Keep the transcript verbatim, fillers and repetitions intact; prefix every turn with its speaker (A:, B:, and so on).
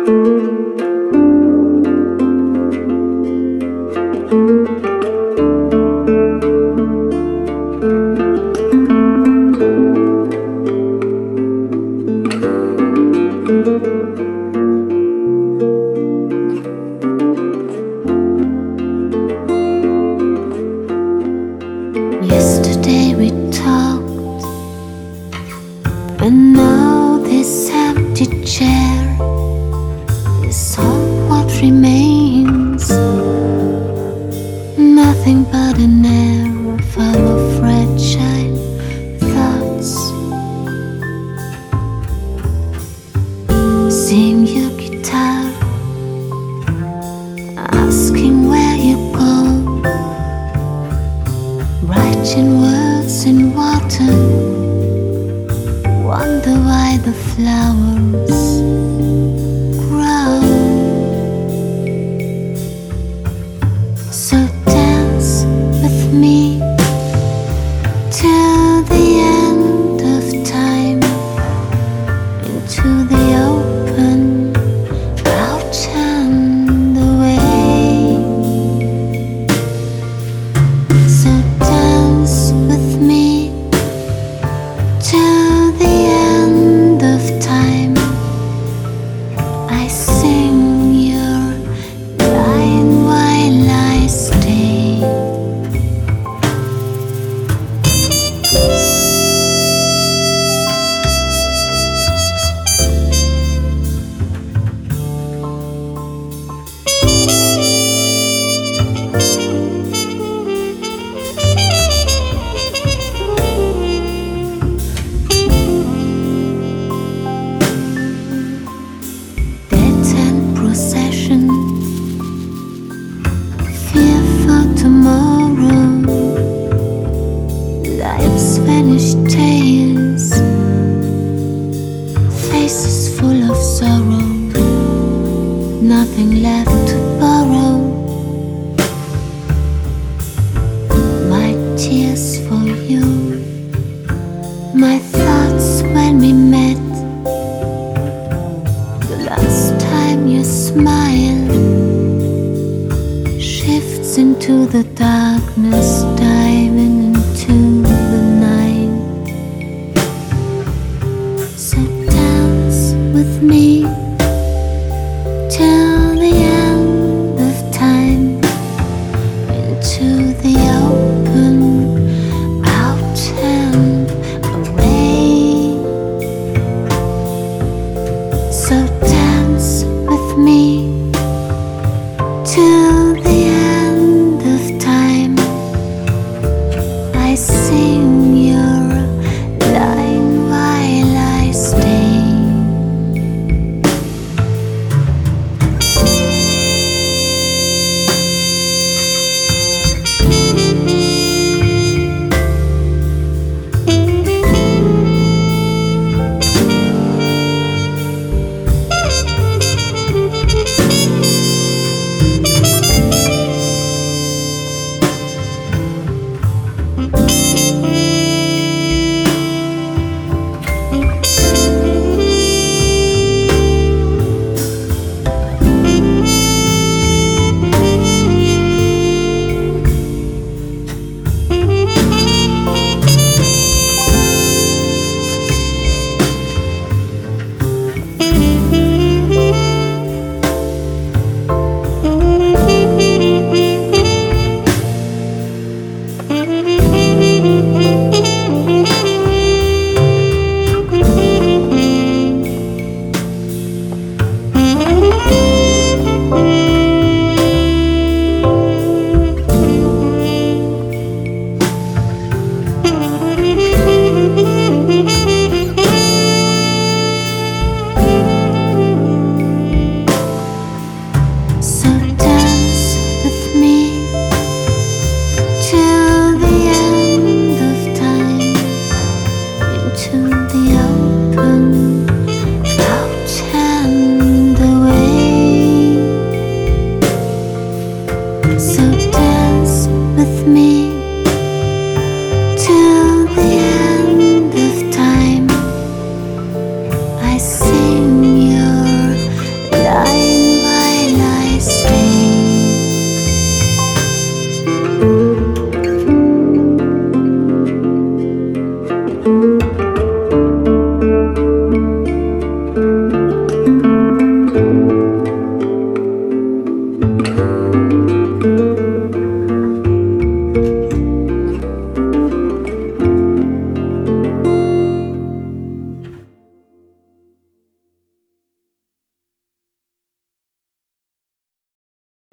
A: Yesterday we talked, and now this empty chair is all what remains. Nothing but an air of our fragile thoughts. Seeing your guitar, asking where you go, writing words in water, wonder why the flowers grow. So dance with me till the end of time, into the open, out and away. So dance with me till the end of time. I sing your line while I stay. Procession, fear for tomorrow, life's vanished tales, faces full of sorrow, nothing left to borrow. My tears for you, my thoughts when we met. The last time you smile shifts into the darkness, die.